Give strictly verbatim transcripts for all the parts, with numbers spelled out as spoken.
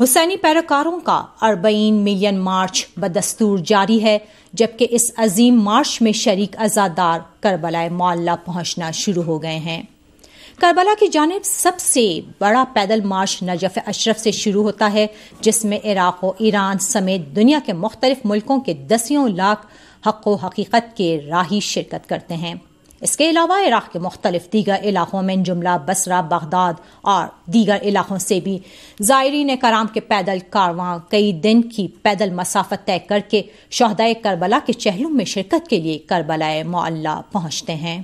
حسینی پیروکاروں کا اربعین ملین مارچ بدستور جاری ہے، جبکہ اس عظیم مارچ میں شریک عزادار کربلا معلیٰ پہنچنا شروع ہو گئے ہیں۔ کربلا کی جانب سب سے بڑا پیدل مارچ نجف اشرف سے شروع ہوتا ہے، جس میں عراق و ایران سمیت دنیا کے مختلف ملکوں کے دسیوں لاکھ حق و حقیقت کے راہی شرکت کرتے ہیں۔ اس کے علاوہ عراق کے مختلف دیگر علاقوں میں جملہ بصرہ، بغداد اور دیگر علاقوں سے بھی زائرین کرام کے پیدل کارواں کئی دن کی پیدل مسافت طے کر کے شہدائے کربلا کے چہلم میں شرکت کے لیے کربلا معلیٰ پہنچتے ہیں۔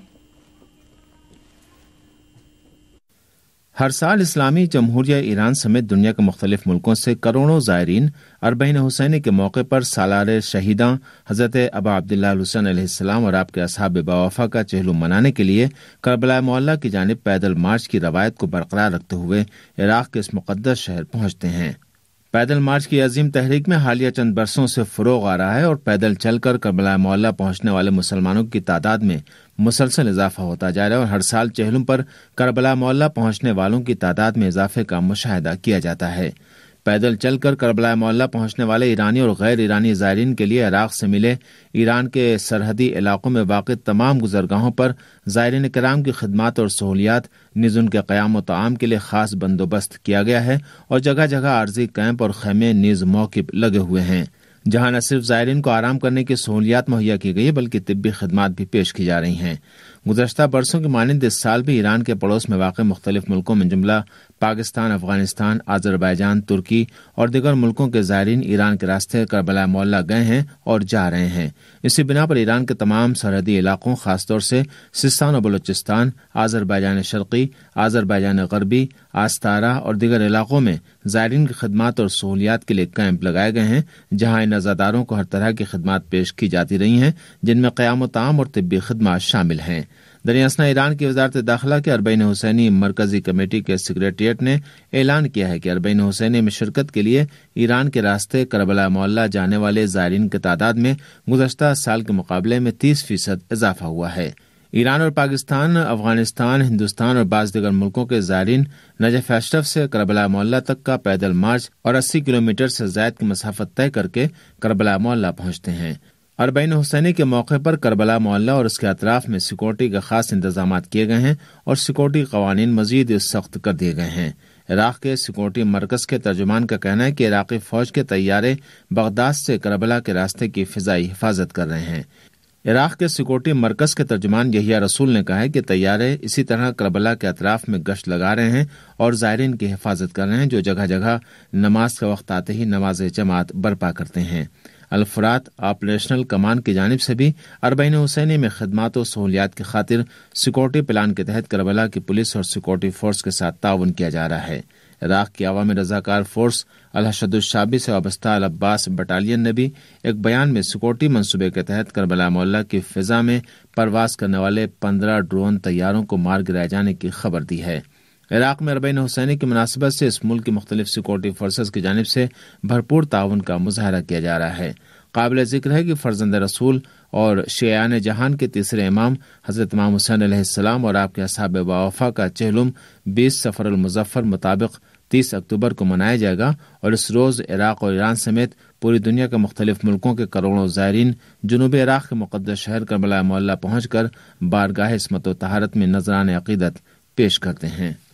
ہر سال اسلامی جمہوریہ ایران سمیت دنیا کے مختلف ملکوں سے کروڑوں زائرین اربعین حسینی کے موقع پر سالار شہیداں حضرت ابا عبداللہ الحسین علیہ السلام اور آپ کے اصحاب باوفا کا چہلم منانے کے لیے کربلا معلیٰ کی جانب پیدل مارچ کی روایت کو برقرار رکھتے ہوئے عراق کے اس مقدس شہر پہنچتے ہیں۔ پیدل مارچ کی عظیم تحریک میں حالیہ چند برسوں سے فروغ آ رہا ہے اور پیدل چل کر کربلا معلیٰ پہنچنے والے مسلمانوں کی تعداد میں مسلسل اضافہ ہوتا جا رہا ہے اور ہر سال چہلم پر کربلا معلیٰ پہنچنے والوں کی تعداد میں اضافے کا مشاہدہ کیا جاتا ہے۔ پیدل چل کر کربلا معلیٰ پہنچنے والے ایرانی اور غیر ایرانی زائرین کے لیے عراق سے ملے ایران کے سرحدی علاقوں میں واقع تمام گزرگاہوں پر زائرین کرام کی خدمات اور سہولیات نیز ان کے قیام و طعام کے لیے خاص بندوبست کیا گیا ہے اور جگہ جگہ عارضی کیمپ اور خیمے نیز موقف لگے ہوئے ہیں، جہاں نہ صرف زائرین کو آرام کرنے کی سہولیات مہیا کی گئی ہے بلکہ طبی خدمات بھی پیش کی جا رہی ہیں۔ گزشتہ برسوں کی مانند اس سال بھی ایران کے پڑوس میں واقع مختلف ملکوں میں جملہ پاکستان، افغانستان، آذربائیجان، ترکی اور دیگر ملکوں کے زائرین ایران کے راستے کربلا معلیٰ گئے ہیں اور جا رہے ہیں۔ اسی بنا پر ایران کے تمام سرحدی علاقوں، خاص طور سے سستان و بلوچستان، آذربائیجان شرقی، آذربائیجان غربی، آستارا اور دیگر علاقوں میں زائرین کی خدمات اور سہولیات کے لیے کیمپ لگائے گئے ہیں، جہاں ان عزاداروں کو ہر طرح کی خدمات پیش کی جاتی رہی ہیں، جن میں قیام و طعام اور طبی خدمات شامل ہیں۔ دریاسنا ایران کی وزارت داخلہ کے اربعین حسینی مرکزی کمیٹی کے سیکریٹریٹ نے اعلان کیا ہے کہ اربعین حسینی میں شرکت کے لیے ایران کے راستے کربلا معلیٰ جانے والے زائرین کی تعداد میں گزشتہ سال کے مقابلے میں تیس فیصد اضافہ ہوا ہے۔ ایران اور پاکستان، افغانستان، ہندوستان اور بعض دیگر ملکوں کے زائرین نجف اشرف سے کربلا معلیٰ تک کا پیدل مارچ اور اسی کلومیٹر سے زائد کی مسافت طے کر کے کربلا معلیٰ پہنچتے ہیں۔ اربعین حسینی کے موقع پر کربلا معلیٰ اور اس کے اطراف میں سیکورٹی کے خاص انتظامات کیے گئے ہیں اور سیکورٹی قوانین مزید سخت کر دیے گئے ہیں۔ عراق کے سیکورٹی مرکز کے ترجمان کا کہنا ہے کہ عراقی فوج کے طیارے بغداد سے کربلا کے راستے کی فضائی حفاظت کر رہے ہیں۔ عراق کے سیکورٹی مرکز کے ترجمان یحییٰ رسول نے کہا ہے کہ طیارے اسی طرح کربلا کے اطراف میں گشت لگا رہے ہیں اور زائرین کی حفاظت کر رہے ہیں جو جگہ جگہ نماز کا وقت آتے ہی نماز جماعت برپا کرتے ہیں۔ الفرات آپریشنل کمان کی جانب سے بھی اربعین حسینی میں خدمات و سہولیات کی خاطر سیکورٹی پلان کے تحت کربلا کی پولیس اور سیکورٹی فورس کے ساتھ تعاون کیا جا رہا ہے۔ عراق کی عوامی رضاکار فورس الحشد الشعبی سے وابستہ العباس بٹالین نے بھی ایک بیان میں سیکورٹی منصوبے کے تحت کربلا معلیٰ کی فضا میں پرواز کرنے والے پندرہ ڈرون طیاروں کو مار گرائے جانے کی خبر دی ہے۔ عراق میں اربعین حسینی کی مناسبت سے اس ملک کی مختلف سیکورٹی فورسز کی جانب سے بھرپور تعاون کا مظاہرہ کیا جا رہا ہے۔ قابل ذکر ہے کہ فرزند رسول اور شیعان جہان کے تیسرے امام حضرت امام حسین علیہ السلام اور آپ کے اصحاب باوفا کا چہلم بیس سفر المظفر مطابق تیس اکتوبر کو منایا جائے گا اور اس روز عراق اور ایران سمیت پوری دنیا کے مختلف ملکوں کے کروڑوں زائرین جنوبی عراق کے مقدس شہر کربلا معلیٰ پہنچ کر بارگاہ عصمت و طہارت میں نذران عقیدت پیش کرتے ہیں۔